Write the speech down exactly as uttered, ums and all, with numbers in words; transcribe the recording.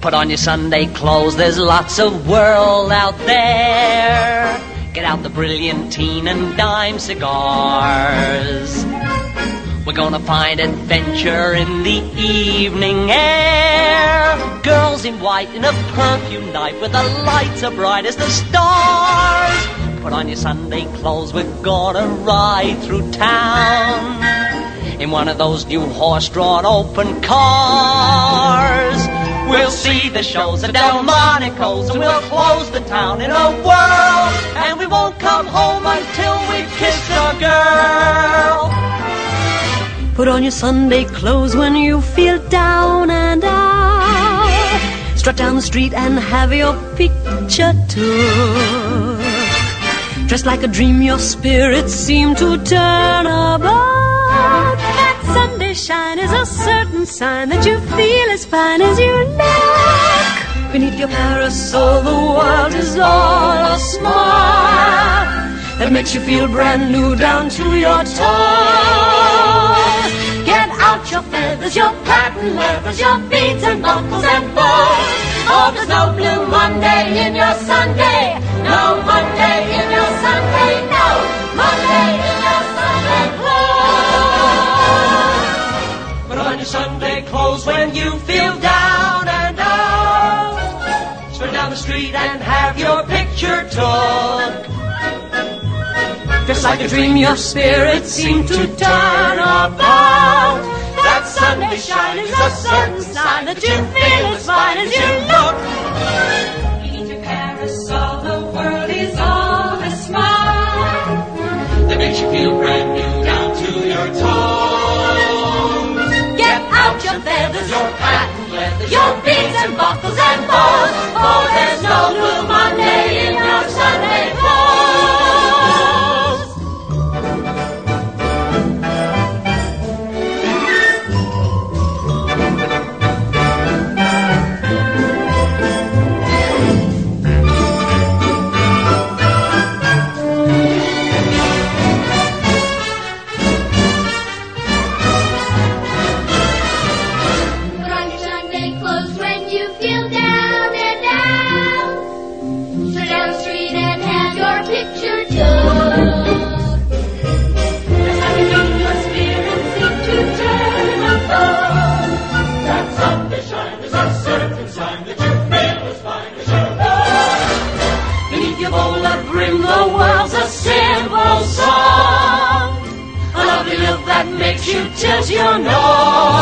Put on your Sunday clothes, there's lots of world out there. Get out the Brilliantine and dime cigars. We're gonna find adventure in the evening air. Girls in white in a perfume night where the lights are bright as the stars. Put on your Sunday clothes, we're gonna ride through town in one of those new horse-drawn open cars. We'll see the shows at Delmonico's and we'll close the town in a whirl. And we won't come home until we kiss a girl. Put on your Sunday clothes when you feel down and out. Strut down the street and have your picture took. Dressed like a dream, your spirits seem to turn about. That Sunday shine is a certain sign that you feel as fine as you look. Beneath your parasol, the world is all a smile that makes you feel brand new down to your toes. Get out your feathers, your patent leathers, your beads and buckles and bows. Oh, there's no blue Monday in your Sunday. No Monday in your Sunday. No Monday in your Sunday clothes. Put on your Sunday clothes when you feel down and out. Straight down the street and have your picture took. Just like a dream, your spirits seem to turn about. That Sunday shine is a certain sign that you feel as fine as you look. Beneath your parasol, the world is all a smile that makes you feel brand new down to your toes. Get out your feathers, your patent leathers, your beads and buckles and bows. Oh, there's no blue Monday in your Sunday clothes. That makes you tilt your nose.